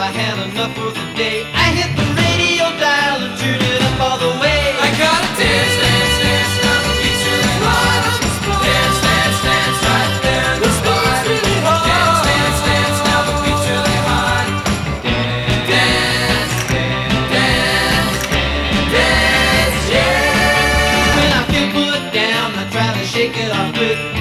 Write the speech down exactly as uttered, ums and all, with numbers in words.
I had enough for the day. I hit the radio dial and turned it up all the way. I gotta dance, dance, dance, now the beat's really hot. Dance, dance, dance, right there in the spot. Dance, dance, dance, now the beat's really hot. Dance, dance, dance, yeah. When I feel put down, I try to shake it off with